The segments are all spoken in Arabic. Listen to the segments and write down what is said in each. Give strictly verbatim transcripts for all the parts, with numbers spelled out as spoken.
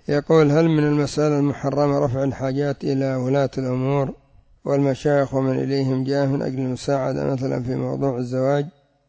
يقول: هل من المسألة المحرمة رفع الحاجات إلى ولاة الأمور والمشايخ ومن إليهم جاء من أجل المساعدة مثلا في موضوع الزواج؟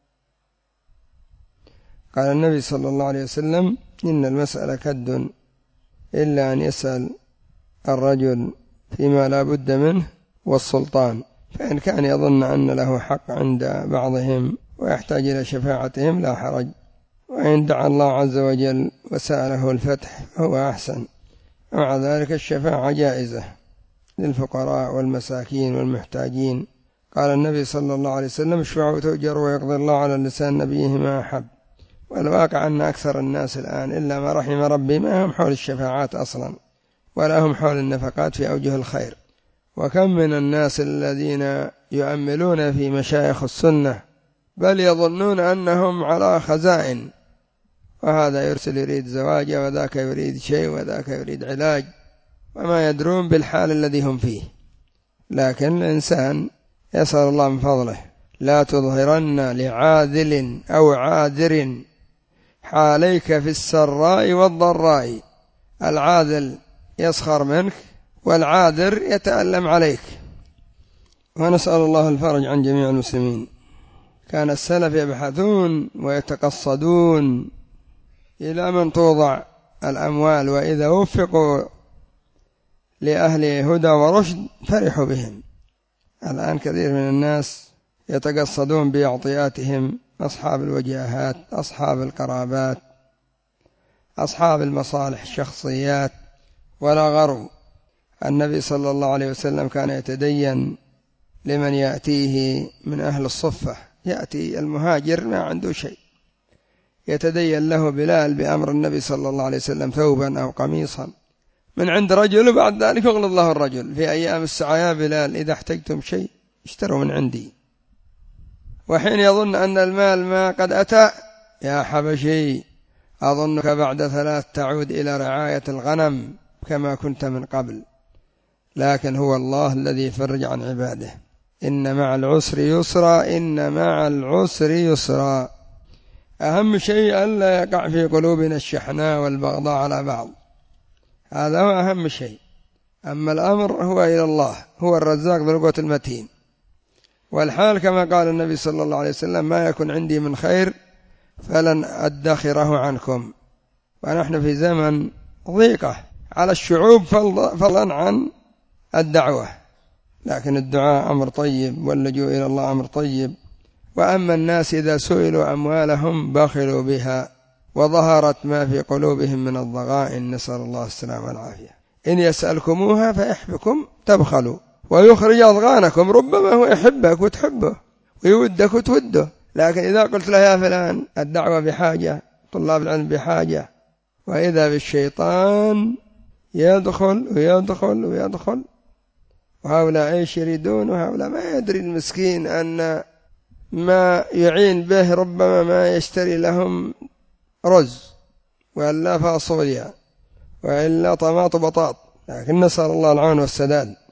قال النبي صلى الله عليه وسلم: إن المسألة كد إلا أن يسأل الرجل فيما لا بد منه والسلطان، فإن كان يظن أن له حق عند بعضهم ويحتاج إلى شفاعتهم لا حرج، وإن دعا الله عز وجل وسأله الفتح فهو أحسن. ومع ذلك الشفاعة جائزة للفقراء والمساكين والمحتاجين. قال النبي صلى الله عليه وسلم: اشفعوا تؤجر ويقضي الله على لسان نبيه ما أحب. والواقع أن أكثر الناس الآن إلا ما رحم ربي ما هم حول الشفاعات أصلا، ولا هم حول النفقات في أوجه الخير. وكم من الناس الذين يؤملون في مشايخ السنة بل يظنون أنهم على خزائن، وهذا يرسل يريد زواج وذاك يريد شيء وذاك يريد علاج، وما يدرون بالحال الذي هم فيه. لكن الإنسان يسأل الله من فضله: لا تظهرن لعاذل أو عاذر حاليك في السراء والضراء. العاذل يسخر منك والعاذر يتألم عليك. ونسأل الله الفرج عن جميع المسلمين. كان السلف يبحثون ويتقصدون إلى من توضع الأموال، وإذا وفقوا لأهل هدى ورشد فرحوا بهم. الآن كثير من الناس يتقصدون بأعطياتهم أصحاب الوجاهات، أصحاب القرابات، أصحاب المصالح الشخصيات، ولا غرو. النبي صلى الله عليه وسلم كان يتدين لمن يأتيه من أهل الصفة. يأتي المهاجر ما عنده شيء، يتدين له بلال بأمر النبي صلى الله عليه وسلم ثوبا أو قميصا من عند رجل، وبعد ذلك يغلظ الله الرجل في أيام السعي: يا بلال إذا احتجتم شيء اشتروا من عندي. وحين يظن أن المال ما قد أتى: يا حبشي أظنك بعد ثلاث تعود إلى رعاية الغنم كما كنت من قبل. لكن هو الله الذي يفرج عن عباده. إن مع العسر يسرا، إن مع العسر يسرا. أهم شيء ألا يقع في قلوبنا الشحناء والبغضاء على بعض، هذا هو أهم شيء. أما الأمر هو إلى الله، هو الرزاق ذو القوة المتين. والحال كما قال النبي صلى الله عليه وسلم: ما يكن عندي من خير فلن أدخره عنكم. ونحن في زمن ضيقة على الشعوب فضلا عن الدعوة، لكن الدعاء أمر طيب واللجوء إلى الله أمر طيب. وأما الناس إذا سئلوا أموالهم بخلوا بها، وظهرت ما في قلوبهم من الضغائن، نسأل الله السلامة والعافية. إن يسألكموها فيحبكم تبخلوا ويخرج أضغانكم. ربما هو يحبك وتحبه ويودك وتوده، لكن إذا قلت له: يا فلان الدعوة بحاجة، طلاب العلم بحاجة، وإذا بالشيطان يدخل ويدخل ويدخل، وهؤلاء ايش يريدون؟ وهؤلاء ما يدري المسكين أن ما يعين به ربما ما يشتري لهم رز وإلا فاصوليا وإلا طماط بطاط. لكن نسأل الله العون والسداد.